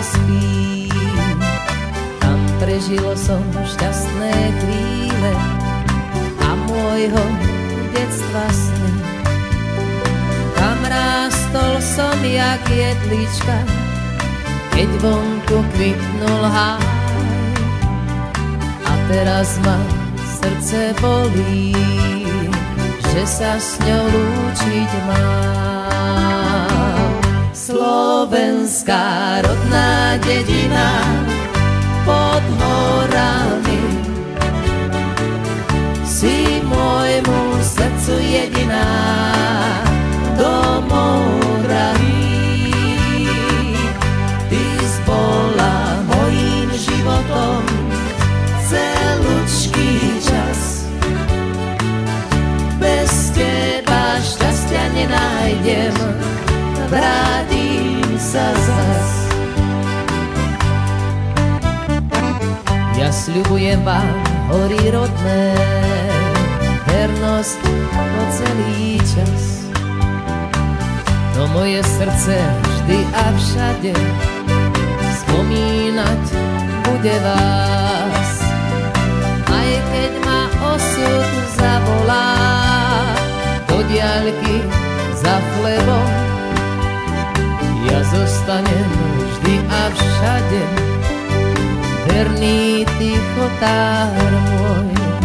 spím. Tam prežil som šťastné chvíle a môjho detstva sny. Tam rástol som jak jedlička, keď vonku kvitnul háj. A teraz ma srdce bolí, že sa s ňou lúčiť mám. Slovenská rodná dedina pod horami, si môjmu srdcu jediná, domov drahý. Ty bola mojím životom celúčký čas. Bez teba šťastia nenájdem, vrátim sa zas. Ja sľubujem vám, hory rodné, vernosť po celý čas. No moje srdce vždy a všade spomínať bude vás. Aj keď ma osud zavolá do diaľky za chlebom, ja zostanem vždy a všade verný tichotár môj.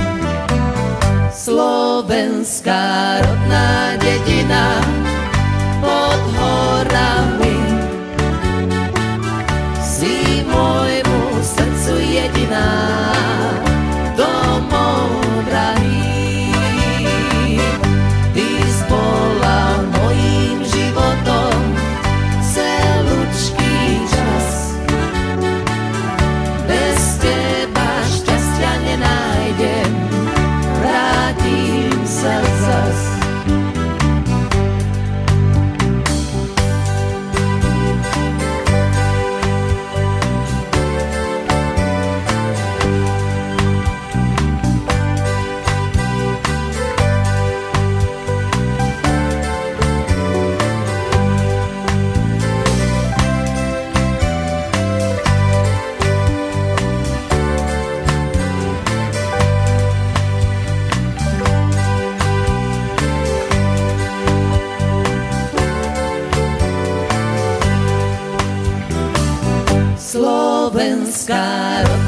Slovenská rodná dedina pod horami, si môjmu srdcu jediná, domov drahý. Ty bola mojím životom celúčký čas. Bez teba šťastia nenájdem, vrátim sa zas. Slovenská rodná